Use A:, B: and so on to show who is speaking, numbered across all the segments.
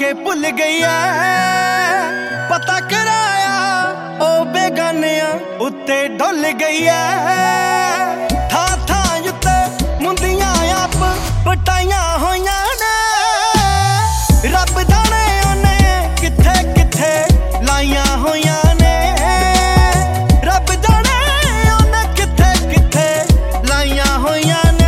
A: के भुल गई है पता कराया ओ बेगानिया उत्ते डुल गई है था था उत्ते मुंदियां आप पटाइया होइयां ने रब जाने ओने किथे किथे लाइया होइयां ने रब जाने ओने किथे किथे लाइया होइयां ने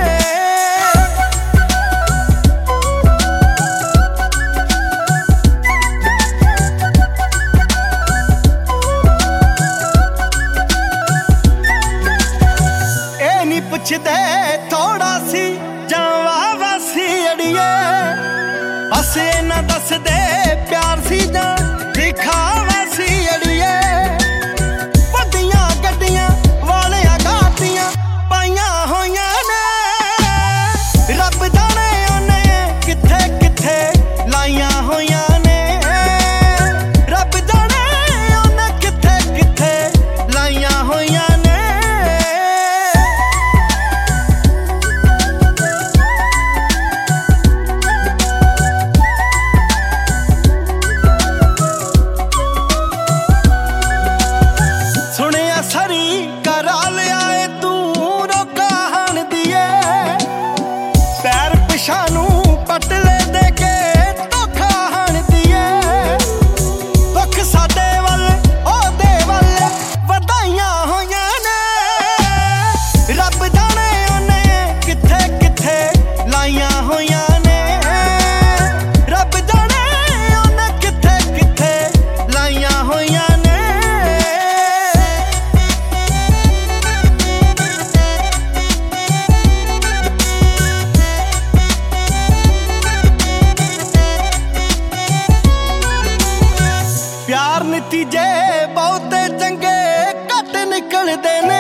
A: पुछदे थोड़ा सी जावा वासी अड़िए असे ना दस दे प्यार सी जा दिखावा सी अड़िए वड्डियां गड्डियां वालियां गातियां पाइयां होइयां ने रब जाने ओने किथे किथे लाइयां होइयां ने रब जाने ओने किथे किथे लाइयां होइयां ने सरी करा लिया तू रोका हन दिए पैर पिछानू पटले दे के धोखा हन दिए दुख साडे वल ओदे वल वधाइयां होइयां ने रब जाने ओने किथे किथे लाइयां होइयां ने रब जाने ओने किथे किथे लाइयां होइयां ने प्यार नतीजे बहुते चंगे घट निकलदे ने